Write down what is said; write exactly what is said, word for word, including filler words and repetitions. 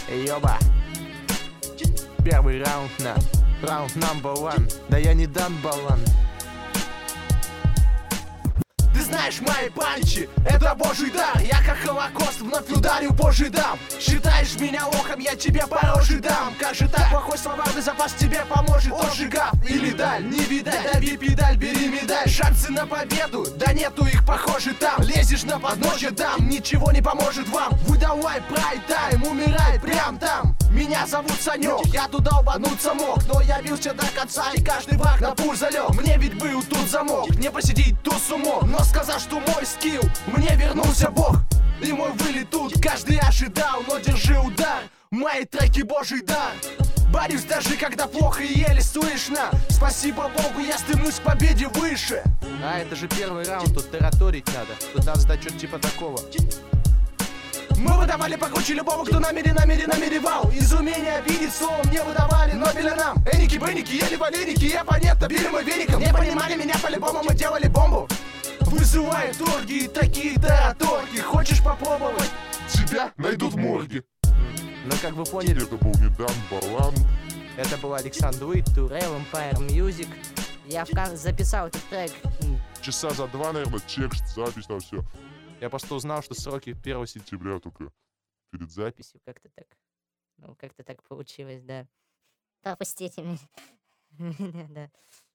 Ёба. Первый раунд на раунд number one. Да я не дан балан. Ты знаешь мои панчи, это божий дар. Я как Холокост вновь ударю божий дам. Считаешь меня лохом, я тебе по роже дам. Как же так, плохой словарный запас тебе поможет. Тоже гав или даль, не видать. Дави педаль, бери медаль. Шансы на победу, да нету их, похоже, там. Лезешь на подножье, дам, ничего не поможет вам. Выдавай прайд-тайм, умирай прям там. Меня зовут Санек, я туда убануться мог, но я бился до конца, и каждый враг на пуль залег. Мне ведь был тут замок, не посидеть тут с умом. Но сказал, что мой скилл, мне вернулся Бог. И мой вылет тут каждый ожидал, но держи удар, мои треки божий дар. Борюсь даже когда плохо и еле слышно. Спасибо Богу, я стремлюсь к победе выше. А это же первый раунд, тут тараторить надо. Тут надо сдать что-то типа такого. Мы выдавали покруче любого, кто намерен, намерен, намеревал. Из умения обидеть словом не выдавали Нобеля нам. Эники, беники, ели валерики, я понятно, били мы веником. Не понимали меня по-любому, мы делали бомбу. Вызывают торги и такие тараторги. Хочешь попробовать? Тебя найдут в морге. Ну, как вы поняли, Это был не дан балан. это был Александр Уит, Тур. Rail Empire Music. Я в кон- записал этот трек. м, Часа за два, наверное, текст, запись, там все. Я просто узнал, что сроки первого сентября. Сентября только перед записью. записью как-то так. Ну, как-то так получилось, да. Пропустите меня. Меня, да.